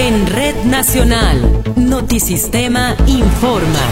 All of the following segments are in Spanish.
En Red Nacional, Notisistema informa.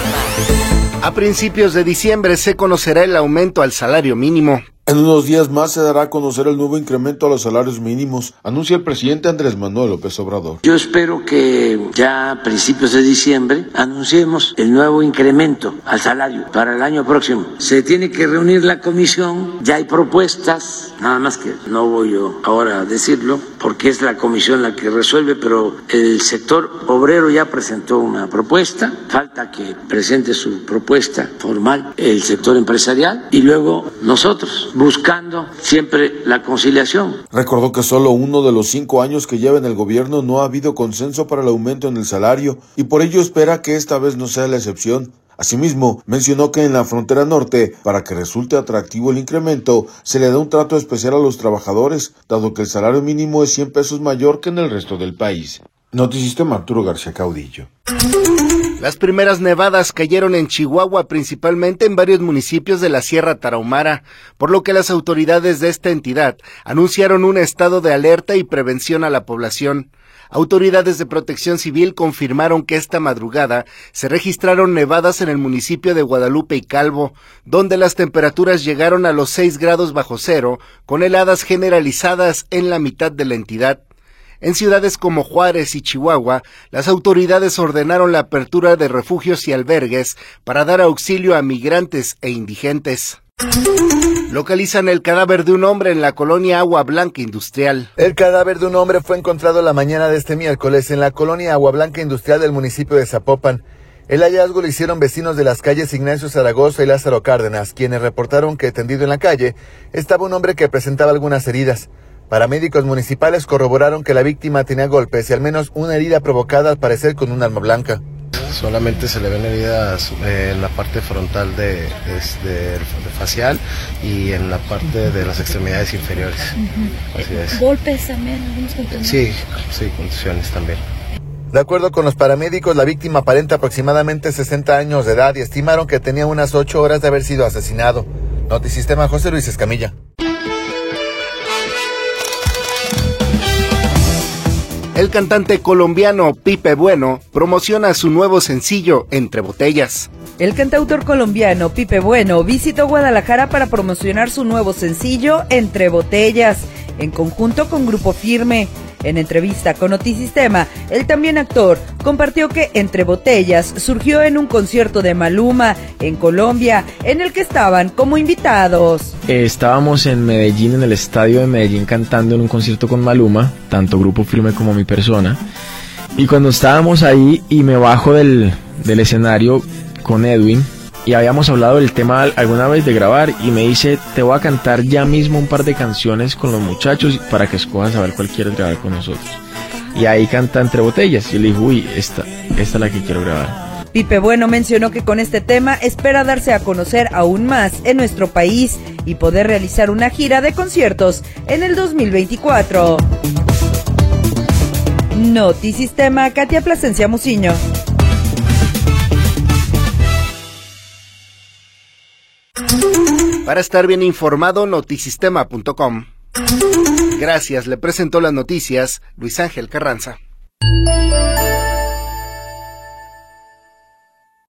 A principios de diciembre se conocerá el aumento al salario mínimo. En unos días más se dará a conocer el nuevo incremento a los salarios mínimos, anuncia el presidente Andrés Manuel López Obrador. Yo espero que ya a principios de diciembre anunciemos el nuevo incremento al salario para el año próximo. Se tiene que reunir la comisión, ya hay propuestas, nada más que no voy yo ahora a decirlo, porque es la comisión la que resuelve, pero el sector obrero ya presentó una propuesta, falta que presente su propuesta formal el sector empresarial y luego nosotros, buscando siempre la conciliación. Recordó que solo uno de los 5 años que lleva en el gobierno no ha habido consenso para el aumento en el salario y por ello espera que esta vez no sea la excepción. Asimismo, mencionó que en la frontera norte, para que resulte atractivo el incremento, se le da un trato especial a los trabajadores, dado que el salario mínimo es 100 pesos mayor que en el resto del país. Notisistema Arturo García Caudillo. Las primeras nevadas cayeron en Chihuahua, principalmente en varios municipios de la Sierra Tarahumara, por lo que las autoridades de esta entidad anunciaron un estado de alerta y prevención a la población. Autoridades de Protección Civil confirmaron que esta madrugada se registraron nevadas en el municipio de Guadalupe y Calvo, donde las temperaturas llegaron a los 6 grados bajo cero, con heladas generalizadas en la mitad de la entidad. En ciudades como Juárez y Chihuahua, las autoridades ordenaron la apertura de refugios y albergues para dar auxilio a migrantes e indigentes. Localizan el cadáver de un hombre en la colonia Agua Blanca Industrial. El cadáver de un hombre fue encontrado la mañana de este miércoles en la colonia Agua Blanca Industrial del municipio de Zapopan. El hallazgo lo hicieron vecinos de las calles Ignacio Zaragoza y Lázaro Cárdenas, quienes reportaron que tendido en la calle estaba un hombre que presentaba algunas heridas. Paramédicos municipales corroboraron que la víctima tenía golpes y al menos una herida provocada al parecer con un arma blanca. Solamente se le ven heridas en la parte frontal de facial y en la parte de las extremidades inferiores. Así es. ¿Golpes también? ¿Algunos contusiones? Sí, contusiones también. De acuerdo con los paramédicos, la víctima aparenta aproximadamente 60 años de edad y estimaron que tenía unas 8 horas de haber sido asesinado. Notisistema, José Luis Escamilla. El cantante colombiano Pipe Bueno promociona su nuevo sencillo Entre Botellas. El cantautor colombiano Pipe Bueno visitó Guadalajara para promocionar su nuevo sencillo Entre Botellas, en conjunto con Grupo Firme. En entrevista con Notisistema, el también actor compartió que Entre Botellas surgió en un concierto de Maluma en Colombia, en el que estaban como invitados. Estábamos en Medellín, en el estadio de Medellín, cantando en un concierto con Maluma, tanto Grupo Firme como mi persona. Y cuando estábamos ahí y me bajo del escenario con Edwin, y habíamos hablado del tema alguna vez de grabar, y me dice, te voy a cantar ya mismo un par de canciones con los muchachos para que escojas a ver cuál quieres grabar con nosotros. Y ahí canta Entre Botellas, y le dije, uy, esta es la que quiero grabar. Pipe Bueno mencionó que con este tema espera darse a conocer aún más en nuestro país y poder realizar una gira de conciertos en el 2024. Notisistema, Katia Plasencia Muciño. Para estar bien informado, notisistema.com. Gracias, le presentó las noticias Luis Ángel Carranza.